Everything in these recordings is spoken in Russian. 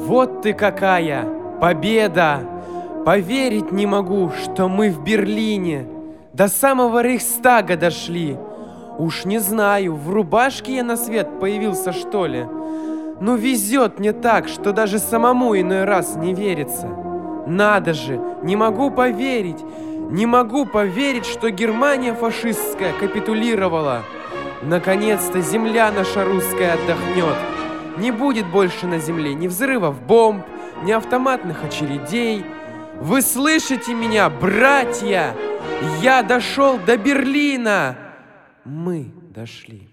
Вот ты какая! Победа! Поверить не могу, что мы в Берлине до самого Рейхстага дошли. Уж не знаю, в рубашке я на свет появился, что ли? Ну везет мне так, что даже самому иной раз не верится. Надо же, не могу поверить, что Германия фашистская капитулировала. Наконец-то земля наша русская отдохнет. Не будет больше на земле ни взрывов бомб, ни автоматных очередей. Вы слышите меня, братья? Я дошел до Берлина! Мы дошли.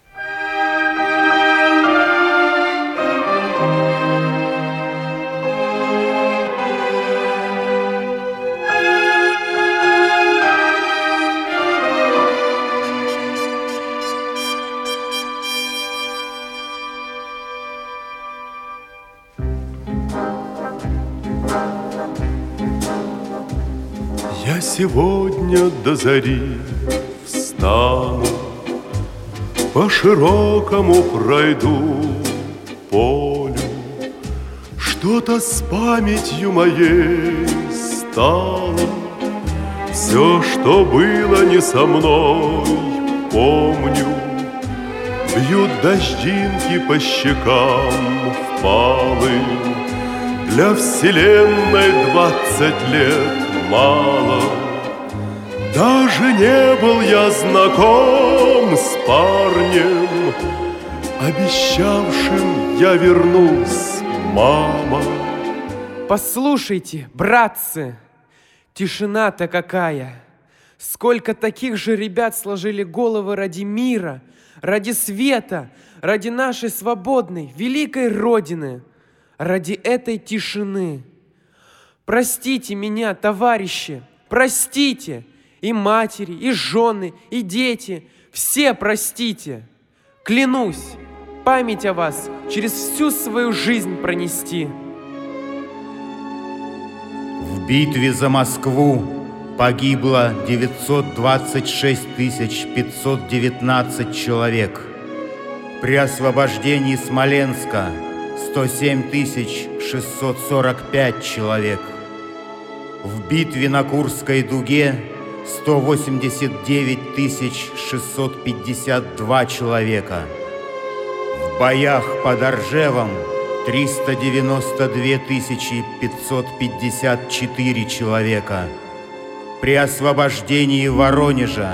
Я сегодня до зари встану, по широкому пройду полю. Что-то с памятью моей стало, все, что было не со мной, помню. Бьют дождинки по щекам впалым. Для вселенной 20 лет мало. Даже не был я знаком с парнем, обещавшим я вернусь, мама. Послушайте, братцы, тишина-то какая! Сколько таких же ребят сложили головы ради мира, ради света, ради нашей свободной, великой Родины, ради этой тишины. Простите меня, товарищи, простите! И матери, и жены, и дети, все простите! Клянусь, память о вас через всю свою жизнь пронести. В битве за Москву погибло 926 519 человек. При освобождении Смоленска 107 645 человек. В битве на Курской дуге 189 652 человека. В боях под Оржевом 392 554 человека. При освобождении Воронежа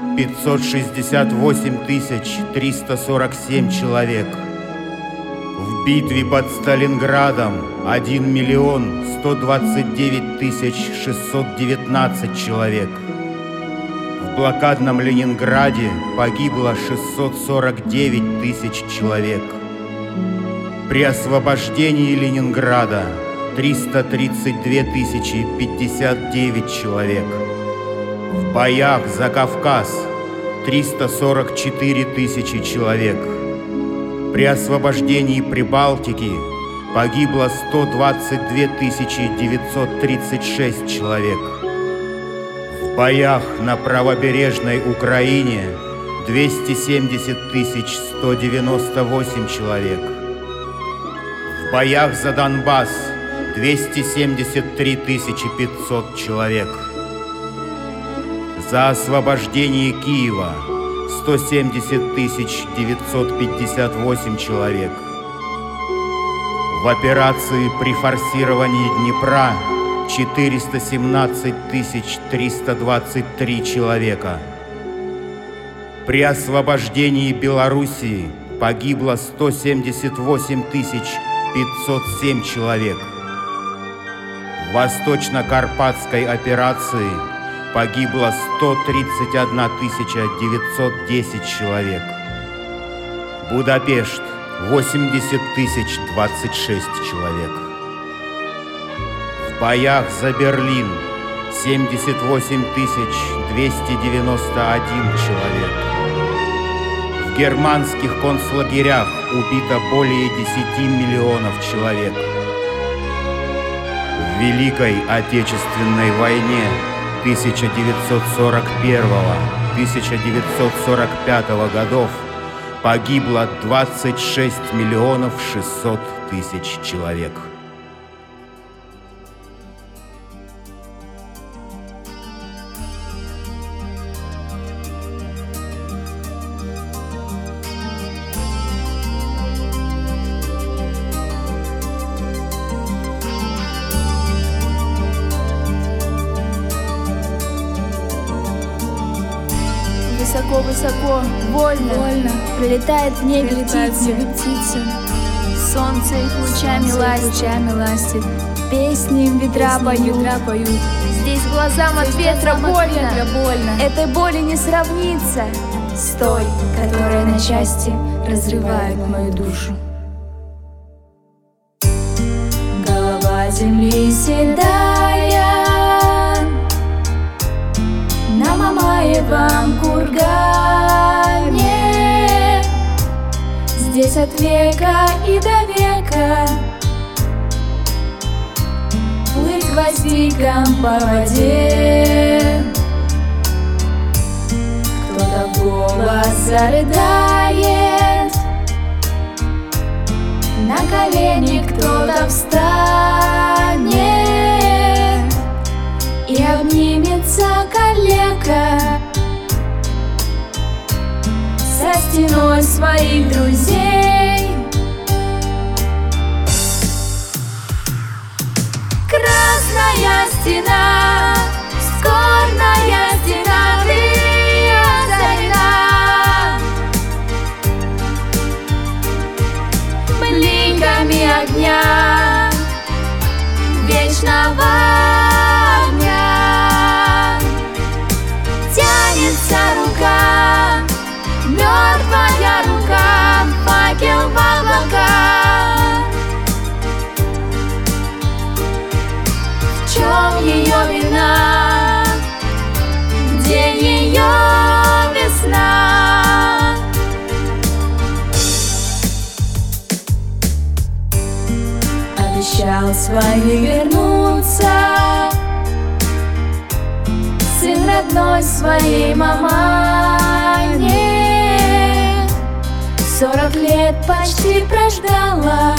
568 347 человек. В битве под Сталинградом 1 129 619 человек. В блокадном Ленинграде погибло 649 тысяч человек. При освобождении Ленинграда 332 059 человек. В боях за Кавказ 344 тысячи человек. При освобождении Прибалтики погибло 122 936 человек. В боях на правобережной Украине 270 198 человек. В боях за Донбасс 273 500 человек. За освобождение Киева 170 958 человек. В операции при форсировании Днепра 417 323 человека. При освобождении Белоруссии погибло 178 507 человек. В Восточно-Карпатской операции погибло 131 910 человек. Будапешт 80 026 человек. В боях за Берлин 78 291 человек. В германских концлагерях убито более 10 миллионов человек. В Великой Отечественной войне 1941-1945 годов погибло 26 600 тысяч человек. Высоко-высоко, вольно пролетает в небе птица. Солнце их лучами ластит, песни им ветра поют. Здесь глазам от ветра больно. Этой боли не сравнится с той, которая на части разрывает мою душу. Голова земли седая на Мамаевом кургане. Здесь от века и до века плыть гвоздиком по воде. Кто-то в голос зарыдает, на колени кто-то встанет и обнимется калека со стеной своих друзей. Красная стена, скорбная стена, ты озарена бликами огня, вечного огня. Тянется рука, мертвая рука, факел в облаках. В чем ее вина? Где ее весна? Обещал своим вернуться сын родной своей мамане. 40 лет почти прождала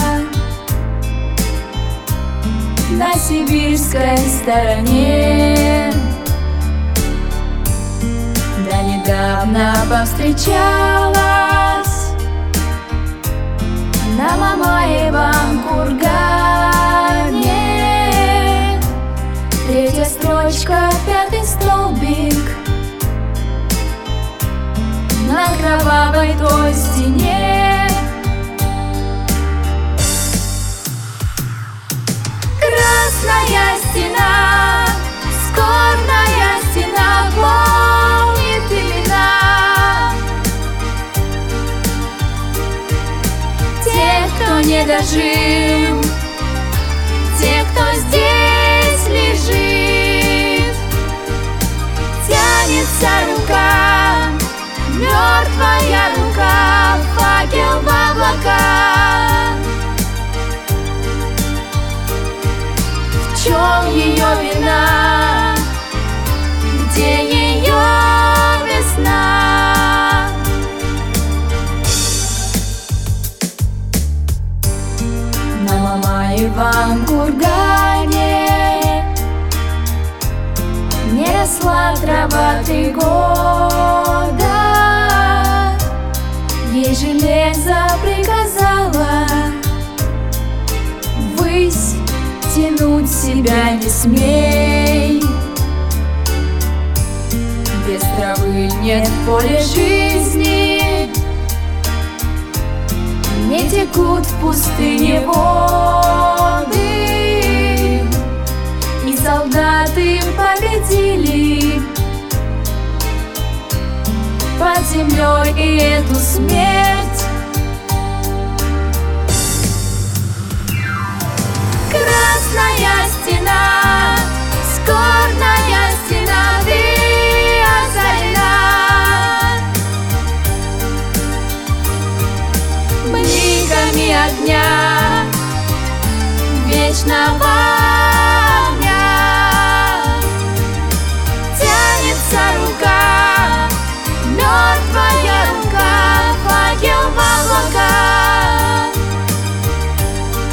на сибирской стороне. Да недавно повстречалась на Мамаевом кургане. 3-я строчка, 5-й столбик на кровавой той стене. Красная стена, скорбная стена, помнит имена тех, кто не дожил, тех, кто здесь лежит. Тянется рука, мертвая рука, факел в облаках. В чем ее вина? Где ее весна? На Мамаевом кургане не росла трава 3 года. Ей железо приказала ввысь тянуть себя не смей. Без травы нет поля жизни, не текут в пустыне воды. И солдаты победили под землей и эту смерть. Красная стена, скорбная стена, ты озарена бликами огня, вечного огня. Тянется рука, мертвая рука, факел в облаках. В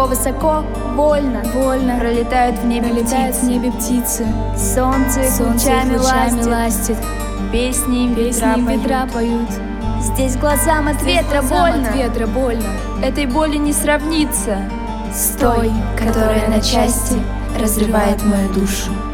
высоко, вольно, вольно пролетают в небе птицы. Солнце их лучами ластит, песни им ветра поют. Здесь глазам от ветра больно, этой боли не сравнится с той, которая на части разрывает мою душу.